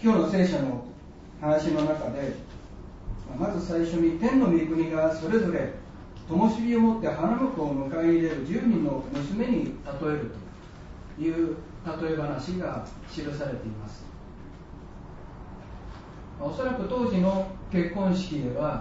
今日の聖書の話の中で、まず最初に天の御国がそれぞれ灯火を持って花婿を迎え入れる10人の娘に例えるという例え話が記されています。おそらく当時の結婚式では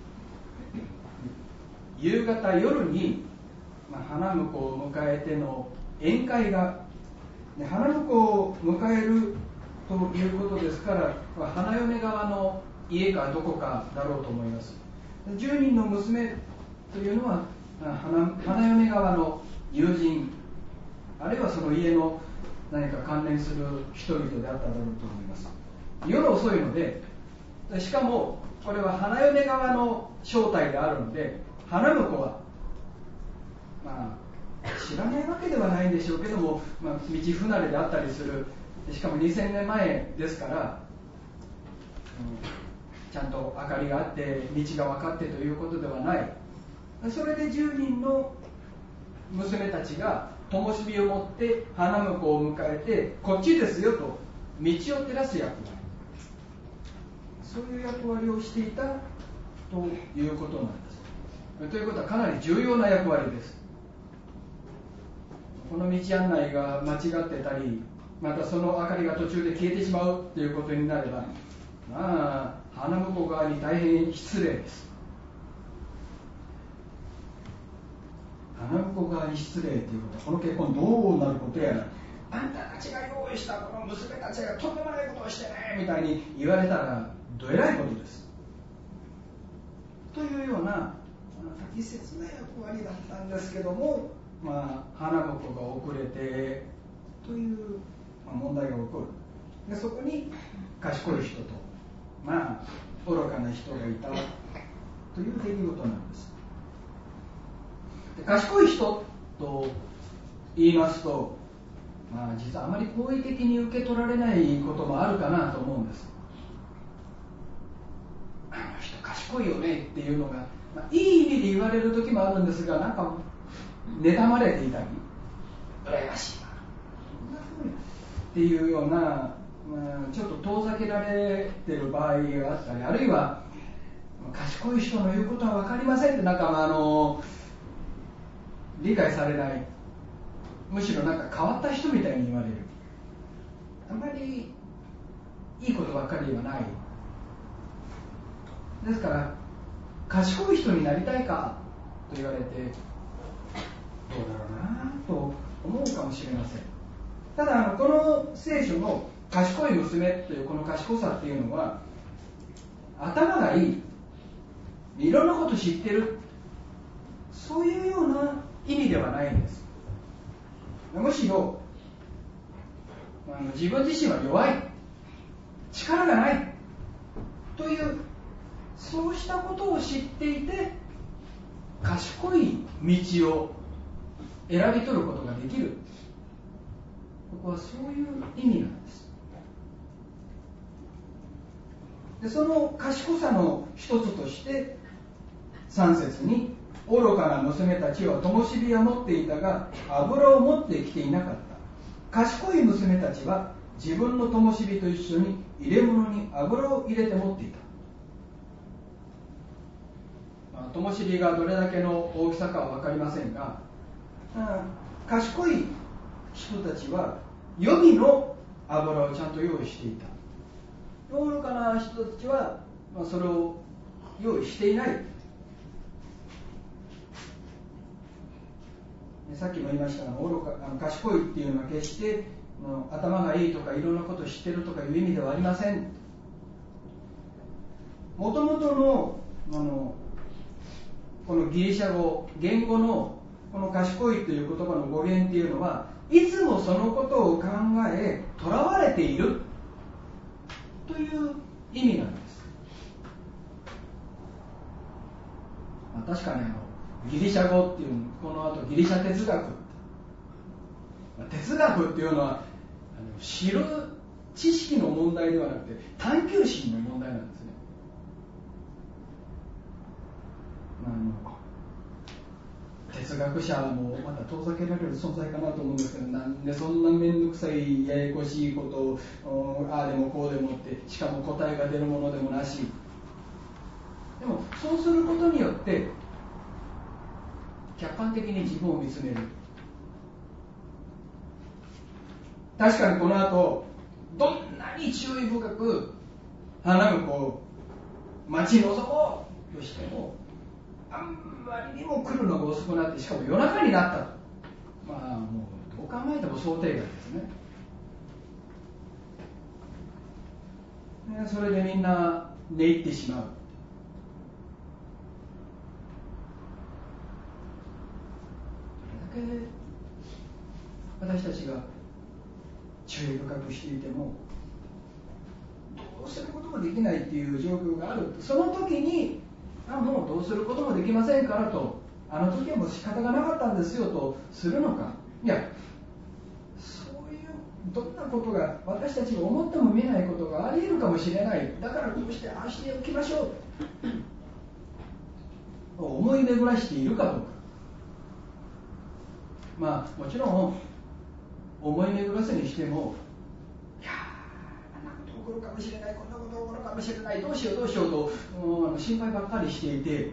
夕方夜に花婿を迎えての宴会が、花婿を迎えるということですから、花嫁側の家かどこかだろうと思います。10人の娘というのは花嫁側の友人、あるいはその家の何か関連する人々であっただろうと思います。夜遅いので、しかもこれは花嫁側の正体であるので、花婿は、知らないわけではないんでしょうけども、道不慣れであったりする、しかも2000年前ですから、ちゃんと明かりがあって道が分かってということではない。それで10人の娘たちが灯火を持って花婿を迎えて、こっちですよと道を照らす役割、そういう役割をしていたということなんです。ということはかなり重要な役割です。この道案内が間違ってたり、またその明かりが途中で消えてしまうということになれば、花婿側に大変失礼です。花婿側に失礼ということは、この結婚どうなることやら、あんたたちが用意したこの娘たちがとんでもないことをしてねみたいに言われたらどえらいことです。というような適切な役割だったんですけども、花婿が遅れてという問題が起こる。でそこに賢い人と愚かな人がいたという出来事なんです。で賢い人と言いますと、実はあまり好意的に受け取られないこともあるかなと思うんです。あの人賢いよねっていうのが、いい意味で言われる時もあるんですが、なんか妬まれていたり、羨ましいなっていうような、ちょっと遠ざけられている場合があったり、あるいは賢い人の言うことは分かりませんって理解されない、むしろ変わった人みたいに言われる、あまりいいことばっかりではない。ですから賢い人になりたいかと言われて、どうだろうなと思うかもしれません。ただこの聖書の賢い娘というこの賢さっていうのは、頭がいい、いろんなこと知ってる、そういうような意味ではないんです。むしろ自分自身は弱い、力がないという、そうしたことを知っていて賢い道を選び取ることができる。ここはそういう意味なんです。でその賢さの一つとして3節に、愚かな娘たちは灯火は持っていたが油を持ってきていなかった。賢い娘たちは自分の灯火と一緒に入れ物に油を入れて持っていた。灯火がどれだけの大きさかは分かりませんが、賢い人たちは予備の油をちゃんと用意していた。愚かな人たちは、それを用意していない。さっきも言いましたが、賢いっていうのは決して頭がいいとかいろんなことを知ってるとかいう意味ではありません。もともとのこのギリシャ語、言語のこの賢いという言葉の語源っていうのは、いつもそのことを考え囚われているという意味なんです。確かにギリシャ語っていう、この後ギリシャ哲学、哲学っていうのは知る知識の問題ではなくて探求心の問題なんですね。 哲学者もまた遠ざけられる存在かなと思うんですけど、なんでそんな面倒くさいややこしいことをああでもこうでもって、しかも答えが出るものでもなし。でもそうすることによって客観的に自分を見つめる。確かにこの後どんなに注意深く花婿を待ち望もうとしても、あんまりにも来るのが遅くなって、しかも夜中になったと、まあもうどう考えても想定外ですね。それでみんな寝入ってしまう。どれだけ私たちが注意深くしていてもどうすることもできないっていう状況がある。その時にもうどうすることもできませんからと、あの時はもう仕方がなかったんですよとするのか。いや、そういうどんなことが私たちが思っても見ないことがあり得るかもしれない。だからこうしてああしておきましょう思い巡らしているかどうか。まあもちろん思い巡らせにしても、いやあんなこと起こるかもしれない、こんなこと起こるかもしれない、どうしようどうしようと心配ばっかりしていて、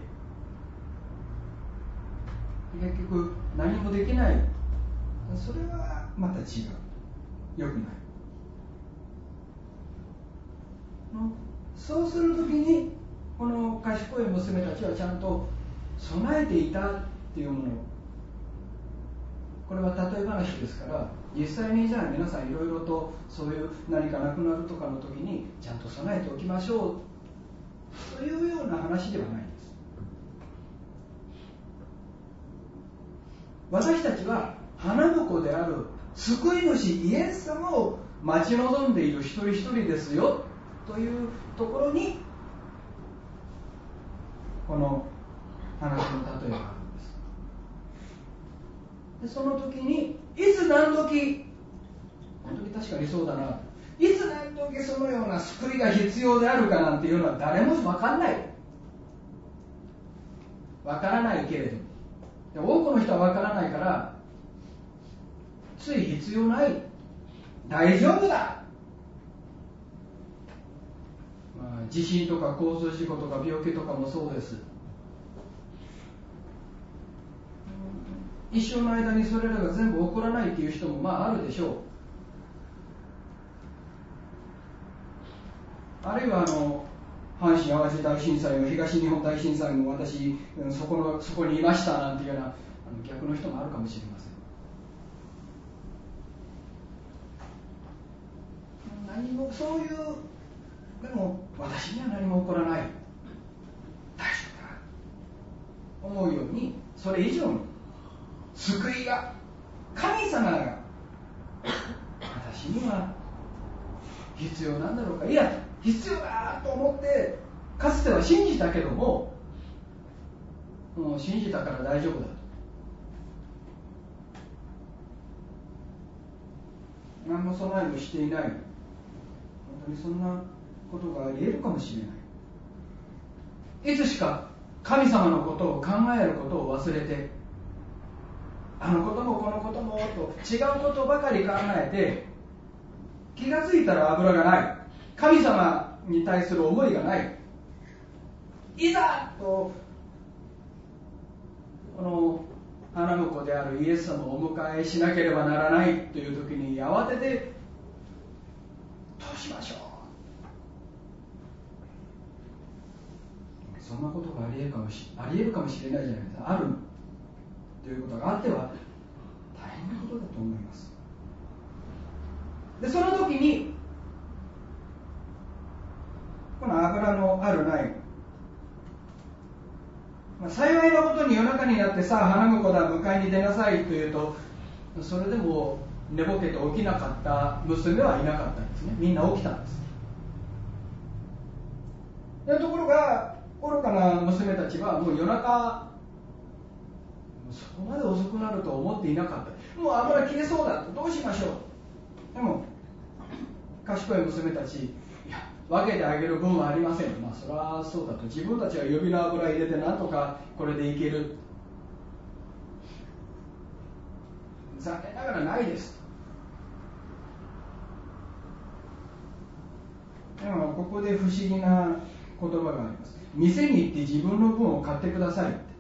結局何もできない。それはまた違う、良くない。そうするときにこの賢い娘たちはちゃんと備えていたっていうもの、これは例え話ですから、実際にじゃあ皆さんいろいろとそういう何かなくなるとかの時にちゃんと備えておきましょうというような話ではないんです。私たちは花婿である救い主イエス様を待ち望んでいる一人一人ですよというところにこの話の例えがあるんです。でその時にいつ何時、本当に確かにそうだな、いつ何時そのような救いが必要であるかなんていうのは誰も分からない。分からないけれど、多くの人は分からないから、つい必要ない、大丈夫だ、地震とか交通事故とか病気とかもそうです。一生の間にそれらが全部起こらないっていう人もあるでしょう。あるいは阪神・淡路大震災も東日本大震災も私そこにいましたなんていうような逆の人もあるかもしれません。何もそういう、でも私には何も起こらない、大丈夫だ思うように、それ以上に救いが、神様が私には必要なんだろうか、いや必要だと思ってかつては信じたけども、信じたから大丈夫だと、何も備えもしていない、本当にそんなことがあり得るかもしれない。いつしか神様のことを考えることを忘れて、あのこともこのこともと違うことばかり考えて、気がついたら油がない、神様に対する思いがない、いざとこの花婿であるイエス様をお迎えしなければならないという時に慌てて、どうしましょう、そんなことがあり得るかもしれないじゃないですか。あるということがあっては大変なことだと思います。でその時にこの油のあるない、幸いなことに夜中になってさあ花婿だ迎えに出なさいというと、それでも寝ぼけて起きなかった娘はいなかったんですね。みんな起きたんです。でところが愚かな娘たちはもう夜中、そこまで遅くなると思っていなかった。もう油切れそうだ、どうしましょう。でも賢い娘たち、いや分けてあげる分はありません。それはそうだと、自分たちは予備の油入れてなんとかこれでいける。 残念ながらないです。でもここで不思議な言葉があります。店に行って自分の分を買ってくださいって。